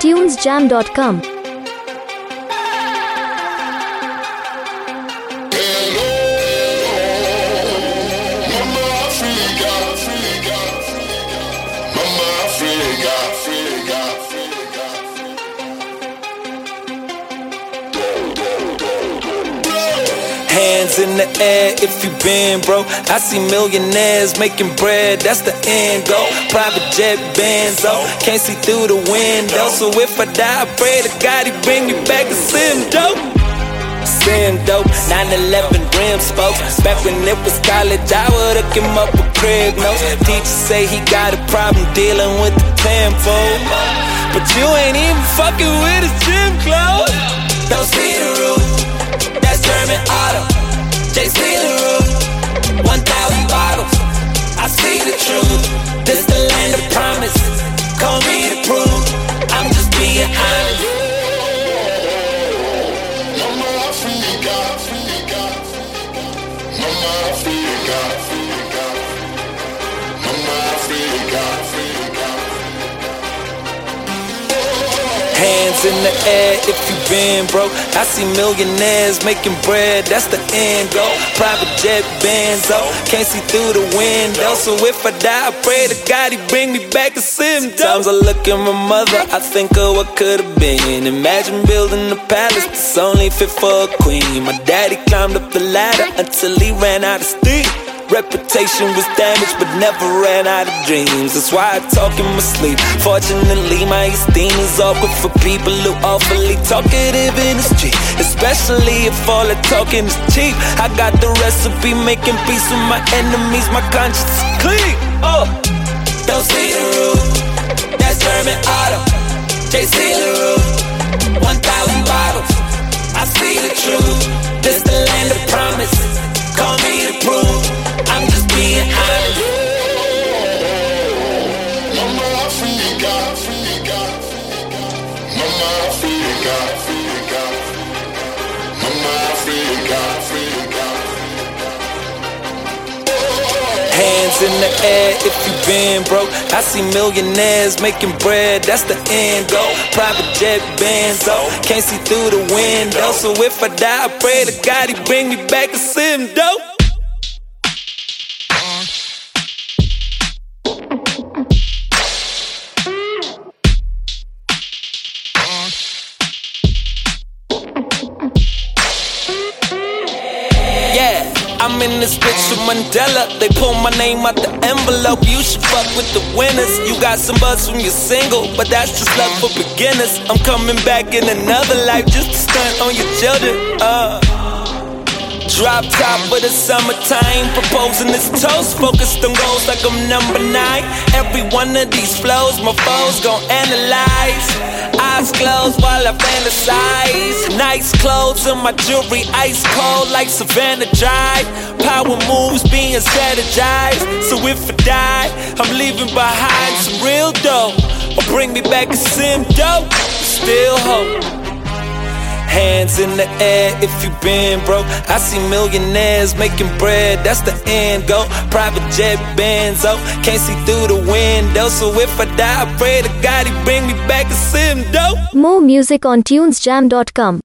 tunesjam.com. Hands in the air if you been broke. I see millionaires making bread, that's the end goal. Private jet Benzo, can't see through the window. So if I die, I pray to God he bring me back to sin dope. Sin dope, 9/11 rims spoke. Back when it was college, I would hook him up with Craig notes. Teachers say he got a problem dealing with the tenfold, but you ain't even fucking with his gym clothes. Don't see the roof, that's German auto. JC the roof, 1,000 bottles. I see the truth, this the land of promise. Call me to prove, I'm just being honest. Mama Africa, Africa. Mama Africa, Africa. Mama Africa, Africa. Hands in the air if you been broke. I see millionaires making bread, that's the end goal. Private jet Benzo, can't see through the window. So if I die, I pray to God he bring me back to sin. Sometimes I look at my mother, I think of what could have been. Imagine building a palace that's only fit for a queen. My daddy climbed up the ladder until he ran out of steam. Reputation was damaged but never ran out of dreams. That's why I talk in my sleep. Fortunately my esteem is awkward for people who awfully talkative in the street, especially if all the talking is cheap. I got the recipe, making peace with my enemies. My conscience is clean. Don't see the roof, that's German auto. JC the roof, 1,000 bottles. I see the truth, this the land of promise. Call me to prove, I'm just being honest. Mama Africa, Africa. Mama Africa, Africa. Mama Africa, Africa. Hands in the air if you been broke. I see millionaires making bread, that's the end goal. Private jet Benzo, can't see through the window. So if I die, I pray to God he bring me back to sin dope. I'm in this bitch with Mandela. They pull my name out the envelope. You should fuck with the winners. You got some buzz from your single, but that's just love for beginners. I'm coming back in another life just to stunt on your children. Drop top of the summertime, proposing this toast, focused on goals like I'm number 9. Every one of these flows, my foes gon' analyze. Eyes closed while I fantasize. Nice clothes and my jewelry ice cold like Savannah Drive. Power moves being strategized. So if I die, I'm leaving behind some real dough, or bring me back a sim dope. Still hope. Hands in the air if you been broke. I see millionaires making bread, that's the end goal. Private jet Benzo, can't see through the window. So if I die, I pray to God he bring me back to sin dope. More music on tunesjam.com.